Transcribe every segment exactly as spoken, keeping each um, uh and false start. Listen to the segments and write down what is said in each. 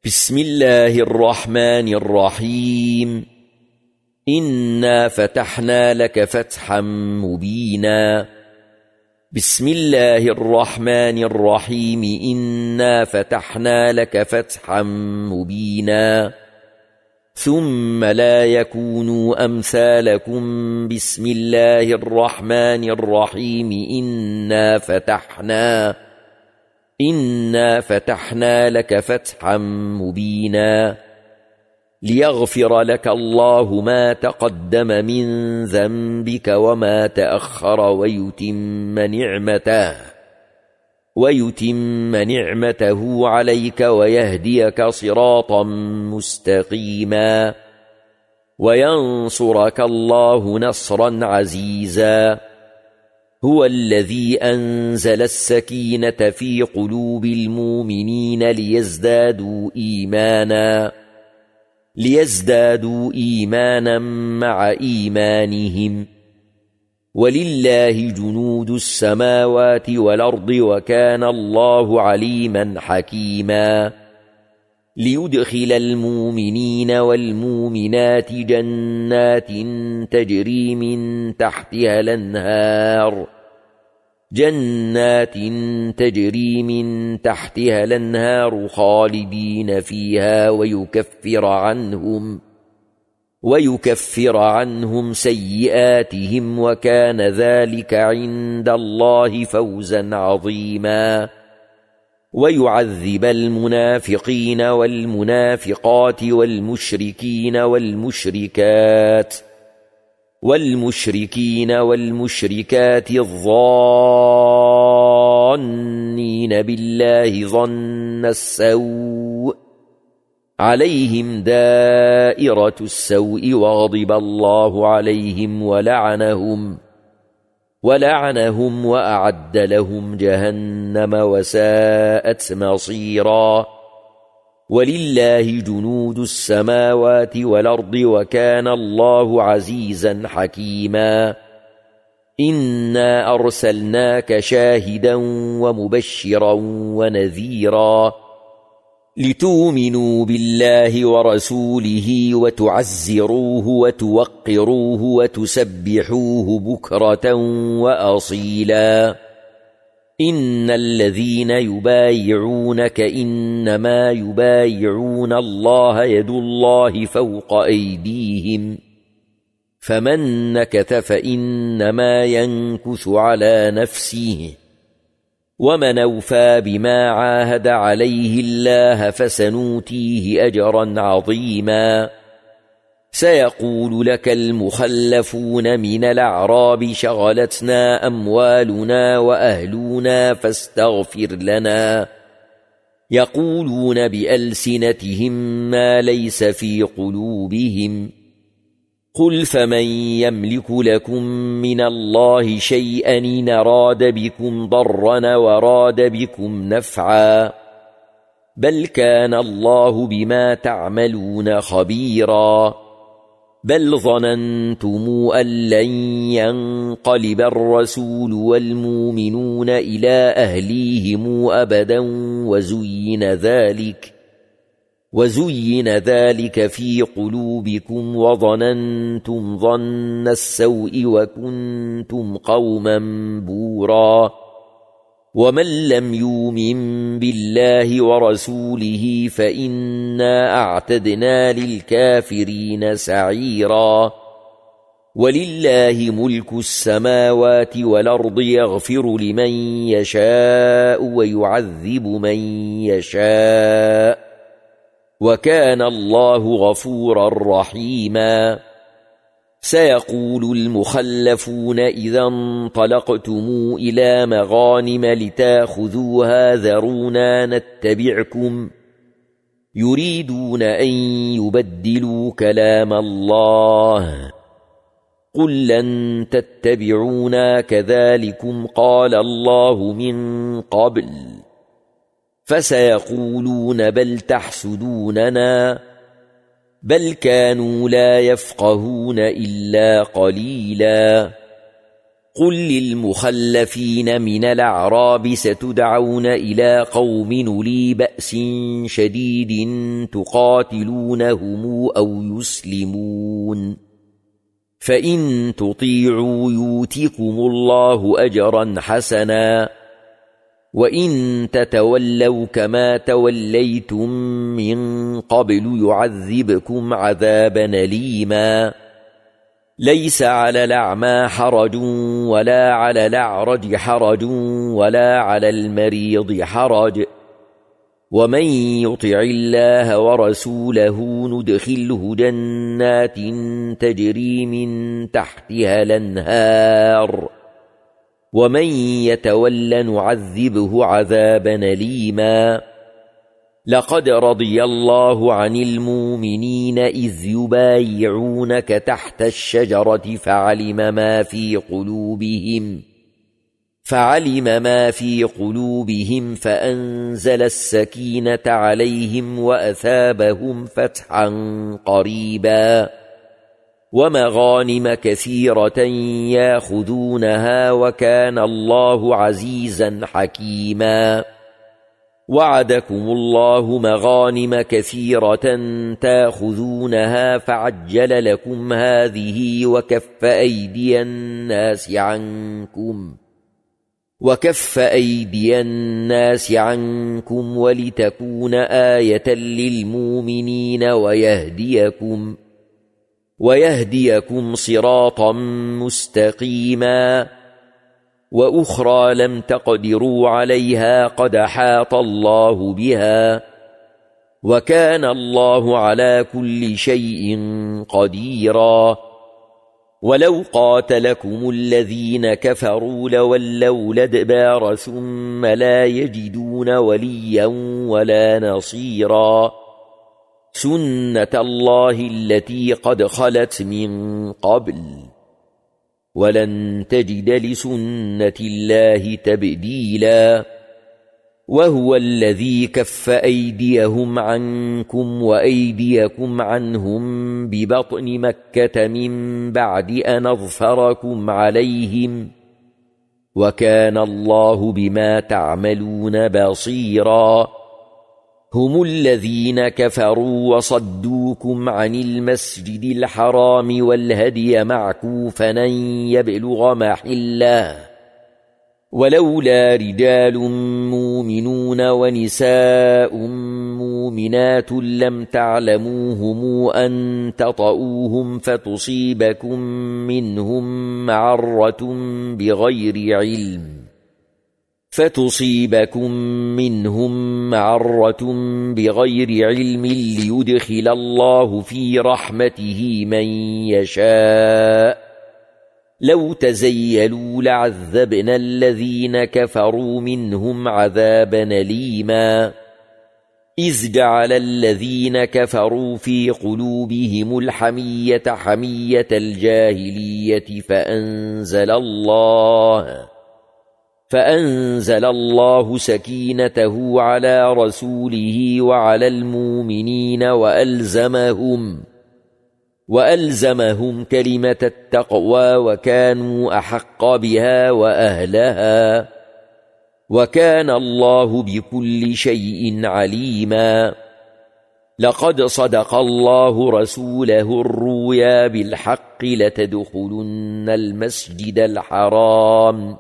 بسم الله الرحمن الرحيم. إنا فتحنا لك فتحا مبينا. بسم الله الرحمن الرحيم. إنا فتحنا لك فتحا مبينا. ثم لا يكونوا أمثالكم. بسم الله الرحمن الرحيم. إنا فتحنا إنا فتحنا لك فتحا مبينا ليغفر لك الله ما تقدم من ذنبك وما تأخر ويتم نعمته ويتم نعمته عليك ويهديك صراطا مستقيما وينصرك الله نصرا عزيزا. هو الذي أنزل السكينة في قلوب المؤمنين ليزدادوا إيمانا ليزدادوا إيمانا مع إيمانهم. ولله جنود السماوات والأرض وكان الله عليما حكيما. ليدخل المؤمنين والمؤمنات جنات تجري من تحتها الأنهار جنات تجري من تحتها الأنهار خالدين فيها ويكفر عنهم ويكفر عنهم سيئاتهم وكان ذلك عند الله فوزا عظيما. ويعذب المنافقين والمنافقات والمشركين والمشركات والمشركين والمشركات الظانين بالله ظن السوء عليهم دائرة السوء وغضب الله عليهم ولعنهم ولعنهم وأعد لهم جهنم وساءت مصيرا. ولله جنود السماوات والأرض وكان الله عزيزا حكيما. إنا أرسلناك شاهدا ومبشرا ونذيرا لتؤمنوا بالله ورسوله وتعزروه وتوقروه وتسبحوه بكرة وأصيلا. إن الذين يبايعونك إنما يبايعون الله يد الله فوق أيديهم فمن نكث فإنما ينكث على نفسه ومن أوفى بما عاهد عليه الله فسنؤتيه أجرا عظيما. سيقول لك المخلفون من الأعراب شغلتنا أموالنا وأهلنا فاستغفر لنا يقولون بألسنتهم ما ليس في قلوبهم قل فمن يملك لكم من الله شيئا إن أراد بكم ضرا وراد بكم نفعا بل كان الله بما تعملون خبيرا. بل ظننتم أن لن ينقلب الرسول والمؤمنون إلى أهليهم أبدا وزين ذلك وزين ذلك في قلوبكم وظننتم ظن السوء وكنتم قوما بورا. ومن لم يؤمن بالله ورسوله فإنا أعتدنا للكافرين سعيرا. ولله ملك السماوات والأرض يغفر لمن يشاء ويعذب من يشاء وكان الله غفورا رحيما. سيقول المخلفون إذا انطلقتم إلى مغانم لتاخذوها ذرونا نتبعكم يريدون أن يبدلوا كلام الله قل لن تتبعونا كذلكم قال الله من قبل فسيقولون بل تحسدوننا بل كانوا لا يفقهون إلا قليلا. قل للمخلفين من الأعراب ستدعون إلى قوم أولي بأس شديد تقاتلونهم أو يسلمون فإن تطيعوا يؤتكم الله أجرا حسنا وإن تتولوا كما توليتم من قبل يعذبكم عذابا أليما ليس على الأعمى حرج ولا على الأعرج حرج ولا على المريض حرج ومن يطع الله ورسوله ندخله جنات تجري من تحتها الأنهار ومن يتول نعذبه عذابا أليما لقد رضي الله عن المؤمنين إذ يبايعونك تحت الشجرة فعلم ما في قلوبهم فعلم ما في قلوبهم فأنزل السكينة عليهم وأثابهم فتحا قريبا ومغانم كثيرة ياخذونها وكان الله عزيزا حكيما وعدكم الله مغانم كثيرة تاخذونها فعجل لكم هذه وكف أيدي الناس عنكم وكف أيدي الناس عنكم ولتكون آية للمؤمنين ويهديكم ويهديكم صراطا مستقيما وأخرى لم تقدروا عليها قد أحاط الله بها وكان الله على كل شيء قديرا ولو قاتلكم الذين كفروا لولوا الأدبار ثم لا يجدون وليا ولا نصيرا سنة الله التي قد خلت من قبل ولن تجد لسنة الله تبديلا وهو الذي كف أيديهم عنكم وأيديكم عنهم ببطن مكة من بعد أن أظفركم عليهم وكان الله بما تعملون بصيرا هم الذين كفروا وصدوكم عن المسجد الحرام والهدي معكوفا أن يبلغ محله ولولا رجال مؤمنون ونساء مؤمنات لم تعلموهم أن تطؤوهم فتصيبكم منهم معرة بغير علم فتصيبكم منهم معرة بغير علم ليدخل الله في رحمته من يشاء لو تزيلوا لعذبنا الذين كفروا منهم عذابا أليما إذ جعل الذين كفروا في قلوبهم الحمية حمية الجاهلية فأنزل الله فأنزل الله سكينته على رسوله وعلى المؤمنين وألزمهم وألزمهم كلمة التقوى وكانوا أحق بها وأهلها وكان الله بكل شيء عليما لقد صدق الله رسوله الرؤيا بالحق لتدخلن المسجد الحرام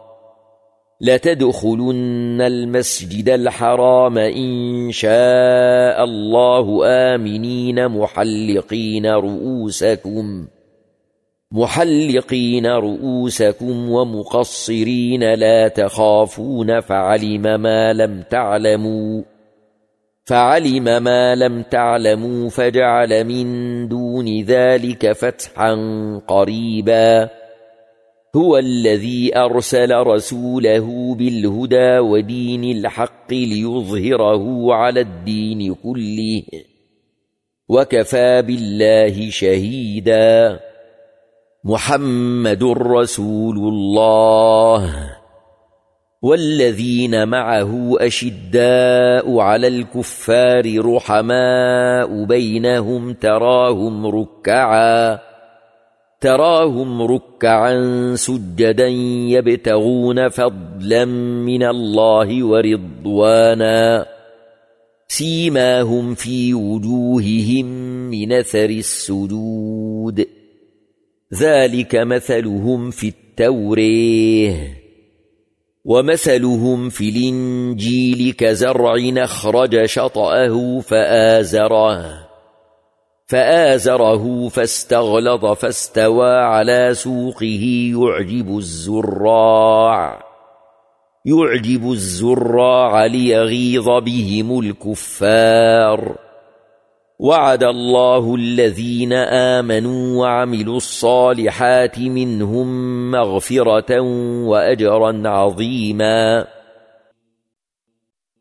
لتدخلن المسجد الحرام إن شاء الله آمنين محلقين رؤوسكم محلقين رؤوسكم ومقصرين لا تخافون فعلم ما لم تعلموا فعلم ما لم تعلموا فجعل من دون ذلك فتحا قريبا هو الذي أرسل رسوله بالهدى ودين الحق ليظهره على الدين كله وكفى بالله شهيدا محمد رسول الله والذين معه أشداء على الكفار رحماء بينهم تراهم ركعا تراهم ركعا سجدا يبتغون فضلا من الله ورضوانا سيماهم في وجوههم من أثر السجود ذلك مثلهم في التوريه ومثلهم في الإنجيل كزرع أخرج شطأه فآزره فآزره فاستغلظ فاستوى على سوقه يعجب الزراع يعجب الزراع ليغيظ بهم الكفار وعد الله الذين آمنوا وعملوا الصالحات منهم مغفرة وأجرا عظيما